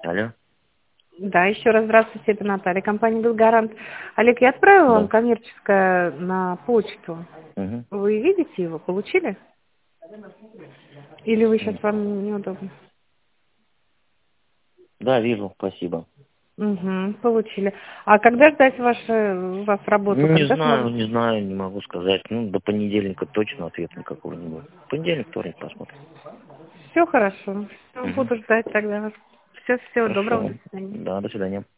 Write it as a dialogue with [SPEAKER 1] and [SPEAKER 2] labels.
[SPEAKER 1] Алло.
[SPEAKER 2] Да, еще раз здравствуйте, это Наталья, компания «Белгарант». Олег, я отправила вам
[SPEAKER 1] Да.
[SPEAKER 2] коммерческое на почту.
[SPEAKER 1] Угу.
[SPEAKER 2] Вы видите его, получили? Или вы сейчас вам неудобно?
[SPEAKER 1] Да, вижу, спасибо.
[SPEAKER 2] Угу, получили. А когда ждать вас работу?
[SPEAKER 1] Не
[SPEAKER 2] Когда
[SPEAKER 1] знаю,
[SPEAKER 2] сможете?
[SPEAKER 1] не знаю, не могу сказать. Ну, до понедельника точно ответа никакого не будет. Понедельник, вторник посмотрим.
[SPEAKER 2] Все хорошо. Всё,
[SPEAKER 1] Угу.
[SPEAKER 2] буду ждать тогда вас. Всего доброго,
[SPEAKER 1] Хорошо.
[SPEAKER 2] до свидания.
[SPEAKER 1] Да, до свидания.